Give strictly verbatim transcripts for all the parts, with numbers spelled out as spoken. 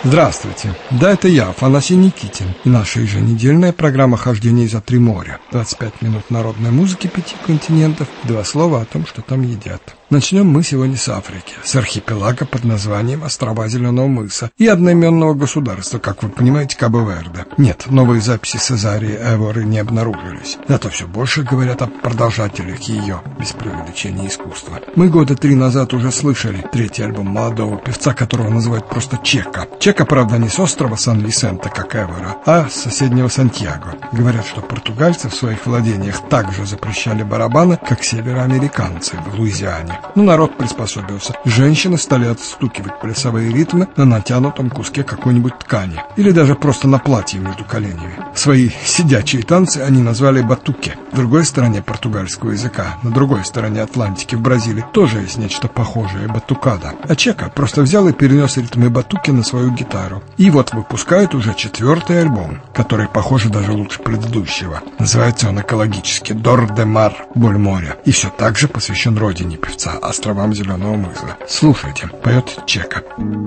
Здравствуйте, да, это я, Афанасий Никитин, и наша еженедельная программа «Хождение за три моря». двадцать пять минут народной музыки пяти континентов, два слова о том, что там едят. Начнем мы сегодня с Африки, с архипелага под названием Острова Зеленого мыса и одноименного государства, как вы понимаете, Кабо-Верде. Нет, новые записи Сезарии Эворы не обнаружились, зато все больше говорят о продолжателях ее, без преувеличения искусства. Мы года три назад уже слышали третий альбом молодого певца, которого называют просто Чека. Чека, правда, не с острова Сан-Висенте, как Эвора, а с соседнего Сантьяго. Говорят, что португальцы в своих владениях также запрещали барабаны, как североамериканцы в Луизиане. Но народ приспособился. Женщины стали отстукивать плясовые ритмы на натянутом куске какой-нибудь ткани. Или даже просто на платье между коленями. Свои сидячие танцы они назвали батуке. В другой стороне португальского языка, на другой стороне Атлантики, в Бразилии, тоже есть нечто похожее — батукада. А Чека просто взял и перенес ритмы батуки на свою гитару. И вот выпускает уже четвертый альбом, который, похоже, даже лучше предыдущего. Называется он экологически «Дор де Мар», «Боль моря». И все так же посвящен родине певца, островам Зеленого мыса. Слушайте, поет Чека.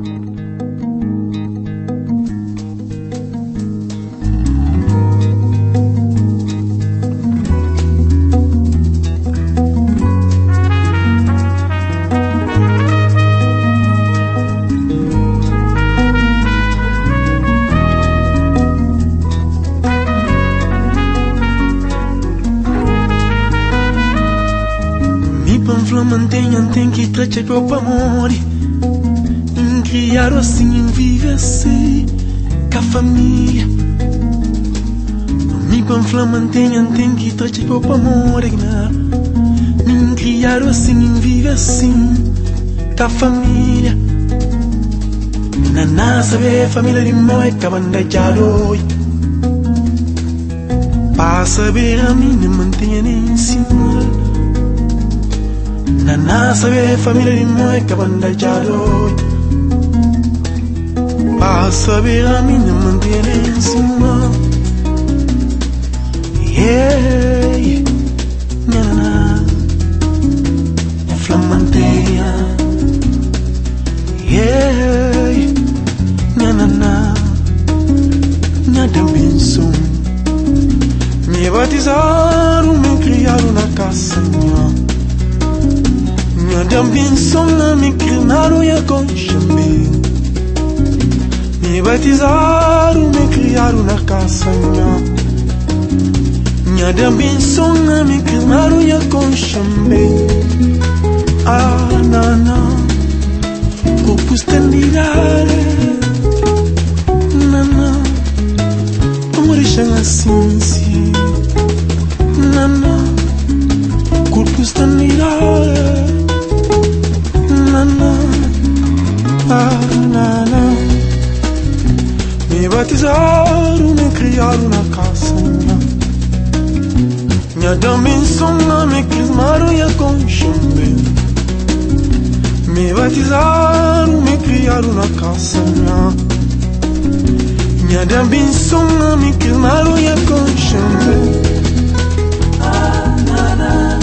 Mantenham, tem que trazer pro amor. Em criar assim, em viver assim, com a família. Me panfla, mantenham, tem que trazer pro amor. Em criar assim, em viver assim, com a família. Na nossa vez, família de mãe, que a banda já dói. Para saber a mim, mantenha em cima. Na nossa família de mãe que a banda já dói. Para saber a minha manter em cima. Yeah, na na flamanteia. Yeah, na na na nada benção. Me batizaram, me criaram na casa. Madame Binson me criaram e aconchambei. Me batizaram, me criaram na casa. Madame Binson me criaram e aconchambei. Ah, não, não, o pustandidade. Não, não, como deixam assim, sim. Não, não, o pustandidade. Ah, na, na. Me batizaram, me criaram na casa. Minha damisona me crismaram e aconchambei. Me batizaram, me criaram na casa. Minha damisona me crismaram e aconchambei. Ah, na, na.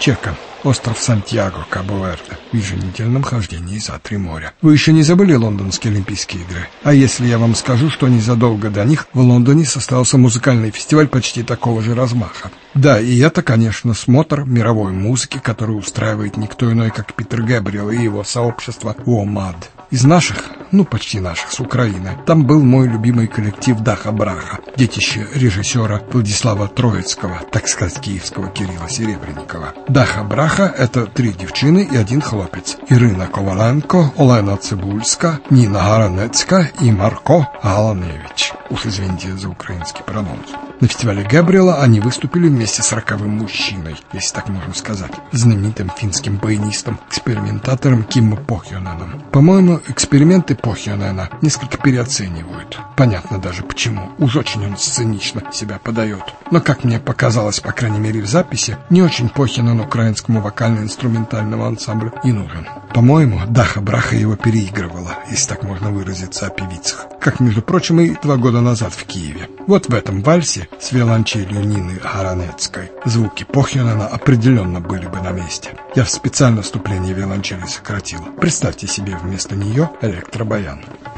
Чека. Остров Сантьяго, Кабо-Верде, в еженедельном хождении за три моря. Вы еще не забыли лондонские Олимпийские игры? А если я вам скажу, что незадолго до них в Лондоне состоялся музыкальный фестиваль почти такого же размаха? Да, и это, конечно, смотр мировой музыки, который устраивает никто иной, как Питер Гэбриэл и его сообщество ОМАД. Из наших, ну почти наших, с Украины, там был мой любимый коллектив Даха Браха, детище режиссера Владислава Троицкого, так сказать, киевского Кирилла Серебренникова. Даха Браха — это три девчины и один хлопец. Ирина Коваленко, Олена Цибульска, Нина Гаранецька и Марко Галаневич. Уж извините за украинский прононс. На фестивале Гэбриэла они выступили вместе с роковым мужчиной, если так можно сказать, знаменитым финским баянистом, экспериментатором Киммо Похьоненом. По-моему, эксперименты Похьонена несколько переоценивают. Понятно даже почему. Уж очень он сценично себя подает. Но, как мне показалось, по крайней мере в записи, не очень Похьонен украинскому вокально-инструментальному ансамблю и нужен. По-моему, Даха Браха его переигрывала, если так можно выразиться о певицах. Как, между прочим, и два года назад в Киеве. Вот в этом вальсе с виолончелью Нины Гаранецкой звуки Похьонена определенно были бы на месте. Я специально вступление виолончели сократила. Представьте себе вместо нее электробаян.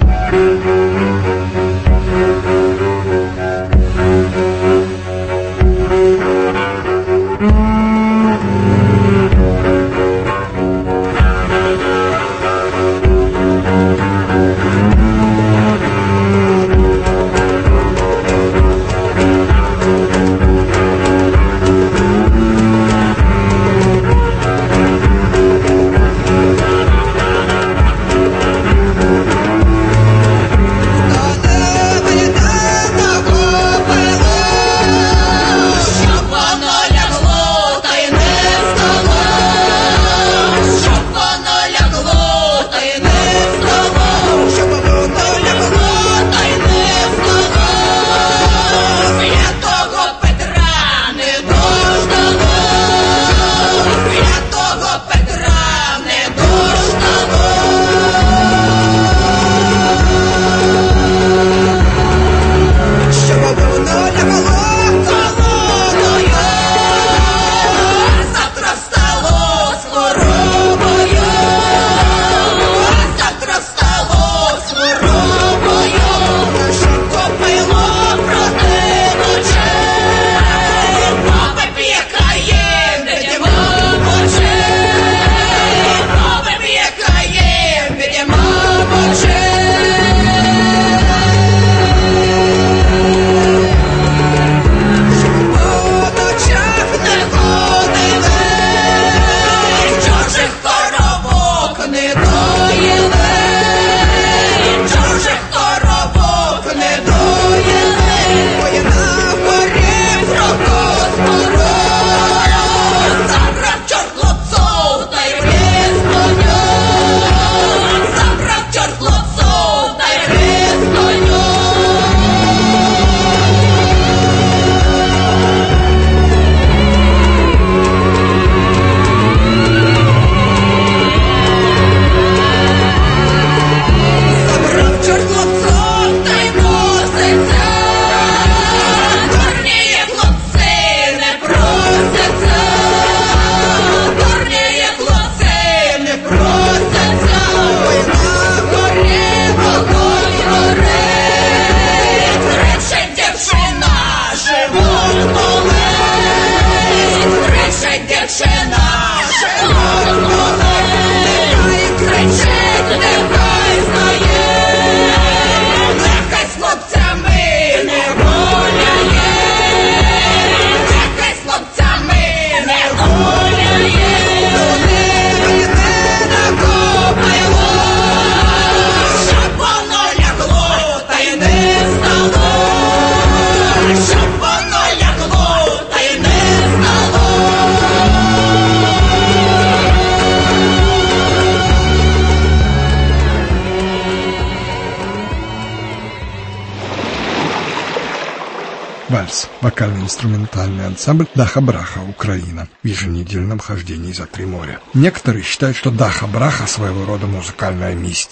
Вальс. Вокально-инструментальный ансамбль Даха Браха, Украина, в еженедельном хождении за три моря. Некоторые считают, что Даха Браха своего рода музыкальная мистика.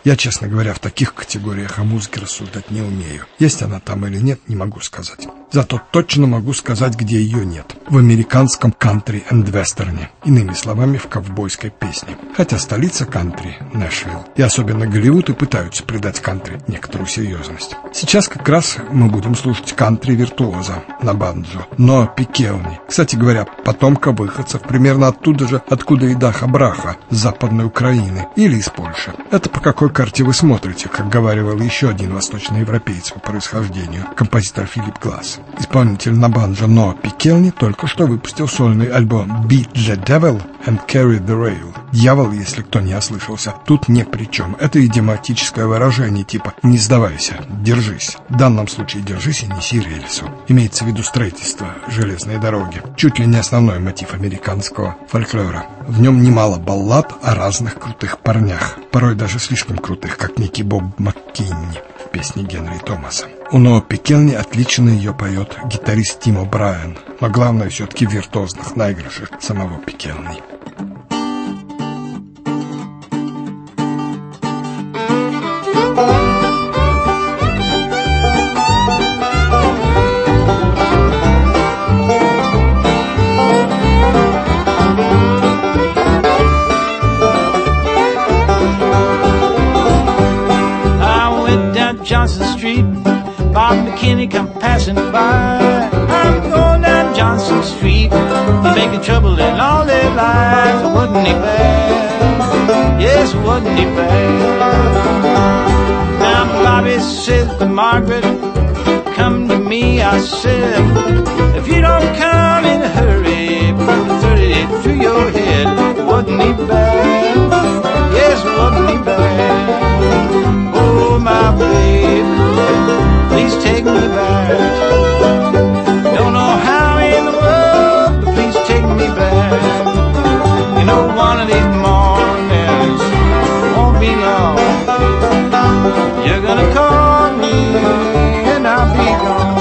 Я, честно говоря, в таких категориях о музыке рассуждать не умею. Есть она там или нет, не могу сказать. Зато точно могу сказать, где ее нет. В американском кантри энд вестерне. Иными словами, в ковбойской песне. Хотя столица кантри – Нэшвилл. И особенно Голливуд и пытаются придать кантри некоторую серьезность. Сейчас как раз мы будем слушать кантри-виртуоза на банджо Ноа Пикелни. Кстати говоря, потомка выходцев примерно оттуда же, откуда и Даха Браха, с Западной Украины или из Польши. Это по какой карте вы смотрите, как говаривал еще один восточноевропеец по происхождению, композитор Филипп Гласс. Исполнитель на банджо Ноа Пикелни только что выпустил сольный альбом Beat the Devil and Carry the Rail. Дьявол, если кто не ослышался, тут ни при чем. Это идиоматическое выражение типа «не сдавайся, держись». В данном случае «держись и неси рельсу». Имеется в виду строительство железной дороги. Чуть ли не основной мотив американского фольклора. В нем немало баллад о разных крутых парнях. Порой даже слишком крутых, как некий Боб Маккинни в песне Генри Томаса. У Ноа Пикелни отлично ее поет гитарист Тим О'Брайен, но главное все-таки в виртуозных наигрышах самого Пикелни. Johnson Street, Bob McKinney come passing by. I'm going down Johnson Street, making trouble in all their lives. Wasn't he bad? Yes, wasn't he bad? Now Bobby says to Margaret, come to me, I said, if you don't come in a hurry, put a thirty through your head. Wasn't he bad? Yes, wasn't he bad? Oh, my baby, please take me back. Don't know how in the world, but please take me back. You know, one of these mornings won't be long. You're gonna call me and I'll be gone.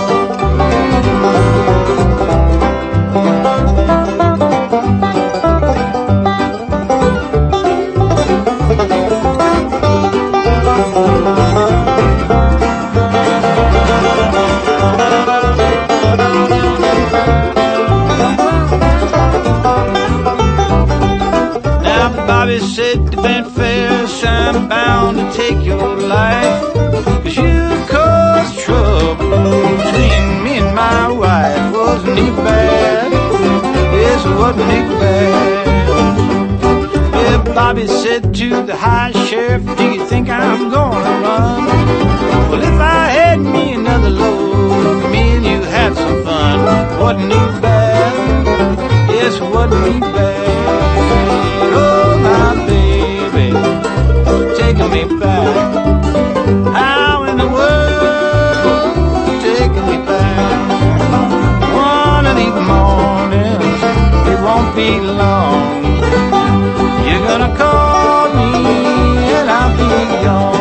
Bobby said to Ben Ferris, I'm bound to take your life, 'cause you caused trouble between me and my wife. Wasn't he bad? Yes, wasn't he bad? Yeah, Bobby said to the high sheriff, do you think I'm gonna run? Well, if I had me another load, me and you had some fun. Wasn't he bad? Yes, wasn't he bad? Oh, my baby, taking me back. How in the world, taking me back? One of these mornings, it won't be long. You're gonna call me and I'll be gone.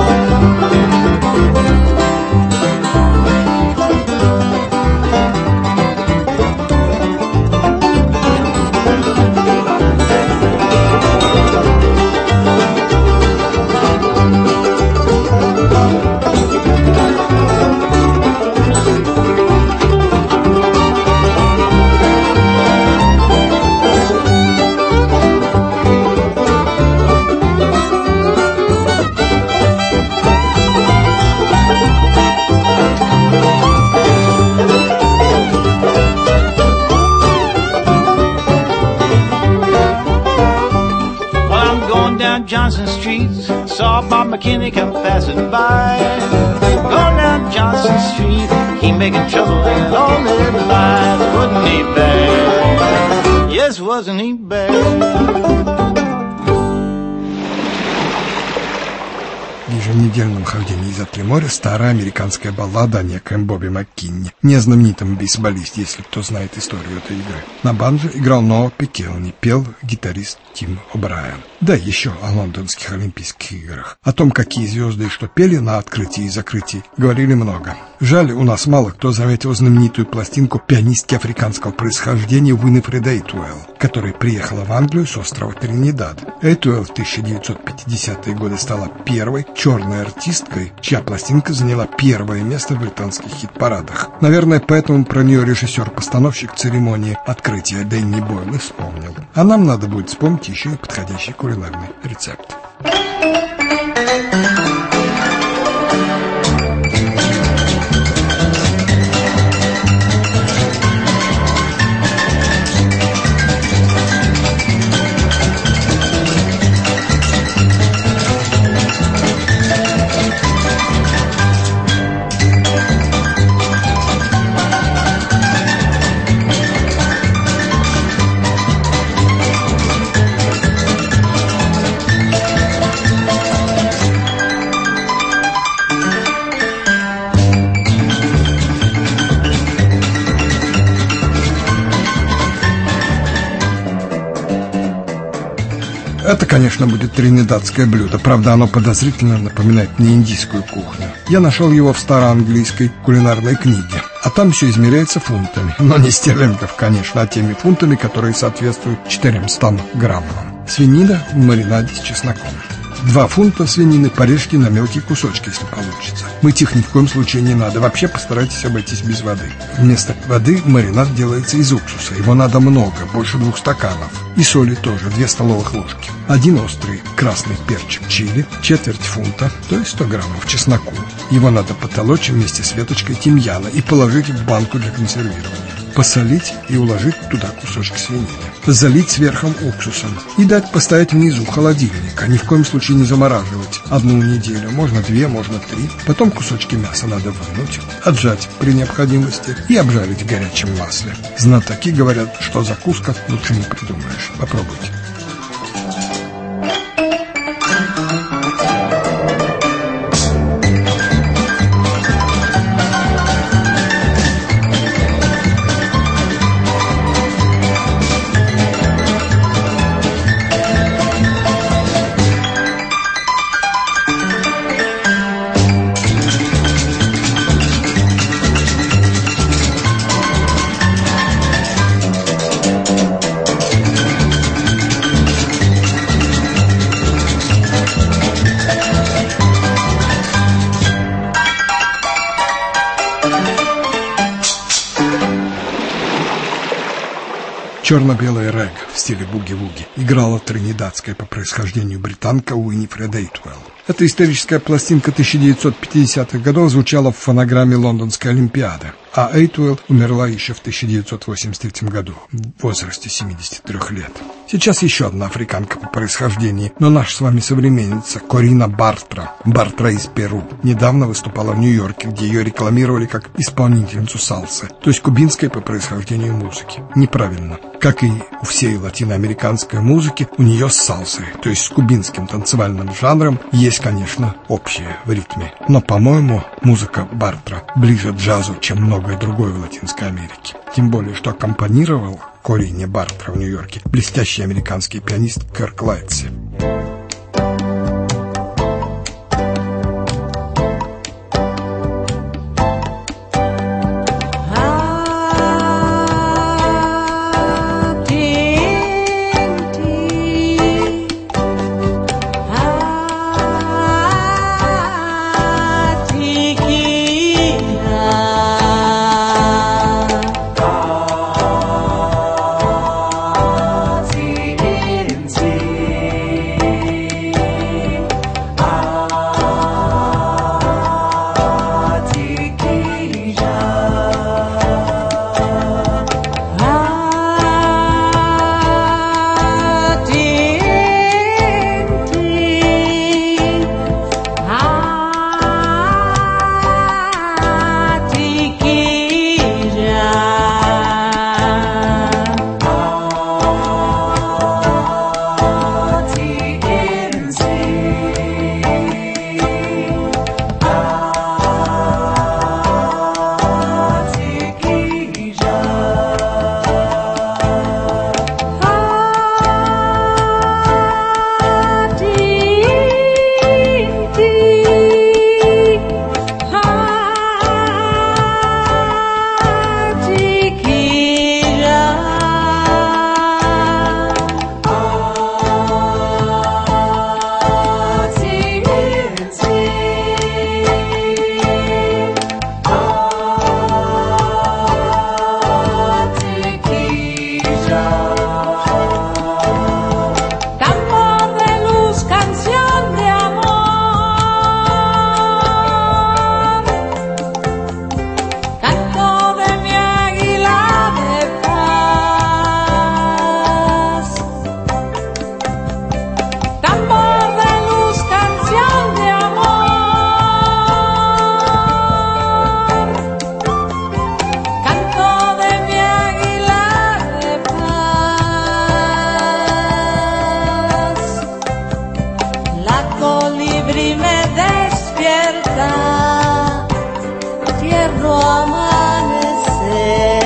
Johnson Street, saw Bob McKinney come passing by. Going down Johnson Street, he making trouble in all their lives. Wasn't he bad? Yes, wasn't he bad? в еженедельном хождении за три моря старая американская баллада о некоем Бобби Маккинни, незнаменитом бейсболисте, если кто знает историю этой игры. На банджо играл Ноа Пикелни, пел гитарист Тим О'Брайен. Да, еще о лондонских Олимпийских играх. О том, какие звезды и что пели на открытии и закрытии, говорили много. Жаль, у нас мало кто заметил знаменитую пластинку пианистки африканского происхождения Уинифред Эйтуэлл, которая приехала в Англию с острова Тринидад. Эйтуэлл в тысяча девятьсот пятидесятые годы стала первой черной артисткой, чья пластинка заняла первое место в британских хит-парадах. Наверное, поэтому про нее режиссер-постановщик церемонии открытия Дэнни Бойл и вспомнил. А нам надо будет вспомнить еще и подходящий кулинарный рецепт. Это, конечно, будет тринидадское блюдо, правда, оно подозрительно напоминает мне индийскую кухню. Я нашел его в староанглийской кулинарной книге, а там все измеряется фунтами, но не стерлингов, конечно, а теми фунтами, которые соответствуют четырёмстам граммам. Свинина в маринаде с чесноком. Два фунта свинины порежьте на мелкие кусочки, если получится. Мыть их ни в коем случае не надо. Вообще постарайтесь обойтись без воды. Вместо воды маринад делается из уксуса. Его надо много, больше двух стаканов. И соли тоже, две столовых ложки. Один острый красный перчик чили, четверть фунта, то есть сто граммов чесноку. Его надо потолочь вместе с веточкой тимьяна и положить в банку для консервирования. Посолить и уложить туда кусочки свинины. Залить сверху уксусом и дать постоять внизу холодильника. Ни в коем случае не замораживать. Одну неделю, можно две, можно три. Потом кусочки мяса надо вынуть, отжать при необходимости и обжарить в горячем масле. Знатоки говорят, что закуска лучше не придумаешь. Попробуйте. Черно-белый рэг в стиле буги-вуги играла тринидадская по происхождению британка Уинифред Эйтуэлл. Эта историческая пластинка тысяча девятьсот пятидесятых годов звучала в фонограмме Лондонской Олимпиады, а Эйтуэлл умерла еще в тысяча девятьсот восемьдесят третьем году в возрасте семидесяти трёх лет. Сейчас еще одна африканка по происхождению, но наша с вами современница Корина Бартра, Бартра из Перу, недавно выступала в Нью-Йорке, где ее рекламировали как исполнительницу сальсы, то есть кубинской по происхождению музыки. Неправильно. Как и у всей латиноамериканской музыки, у нее с сальсой, то есть с кубинским танцевальным жанром, есть, конечно, общее в ритме. Но, по-моему, музыка Бартра ближе к джазу, чем многое другое в Латинской Америке. Тем более, что аккомпанировал Корине Бартра в Нью-Йорке блестящий американский пианист Кирк Лайтси. See acá, tierno amanecer.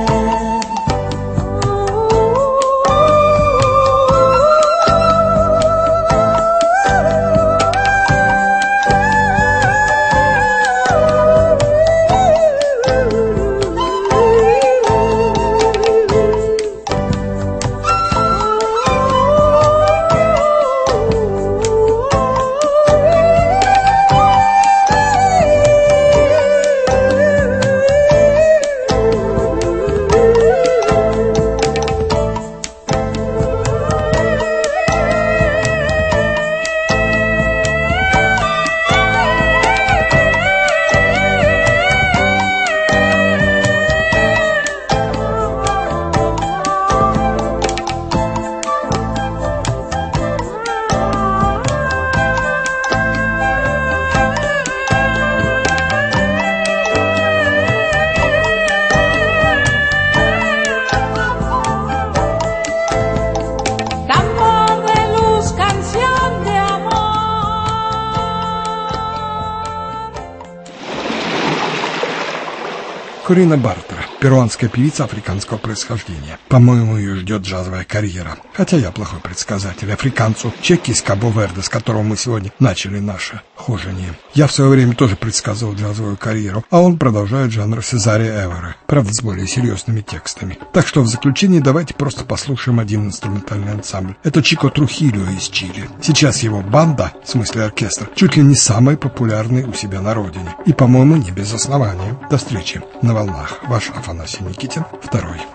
Корина Бартера, перуанская певица африканского происхождения. По-моему, ее ждет джазовая карьера. Хотя я плохой предсказатель. Африканцу, чеки из Кабо-Верде, с которого мы сегодня начали наше хожение. Я в свое время тоже предсказывал джазовую карьеру, а он продолжает жанр Сезари Эвера, правда с более серьезными текстами. Так что в заключении давайте просто послушаем один инструментальный ансамбль. Это Чико Трухильо из Чили. Сейчас его банда, в смысле оркестр, чуть ли не самый популярный у себя на родине. И, по-моему, не без основания. До встречи на волнах. Ваш Афанасий Никитин, второй.